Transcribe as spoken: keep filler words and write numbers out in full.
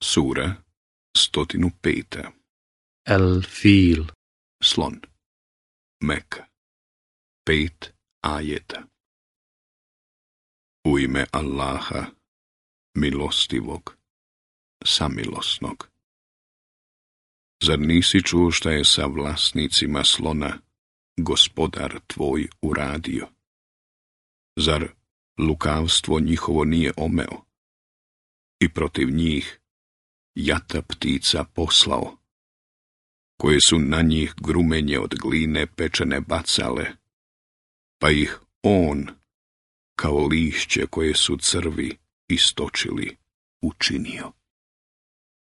Sura stotinu peta. El Fil. Slon. Meka. Pet ajeta. U ime Allaha, milostivog, samilosnog. Zar nisi čuo šta je sa vlasnicima slona gospodar tvoj uradio? Zar lukavstvo njihovo nije omeo i protiv njih jata ptica poslao, koje su na njih grumenje od gline pečene bacale, pa ih on, kao lišće koje su crvi istočili, učinio.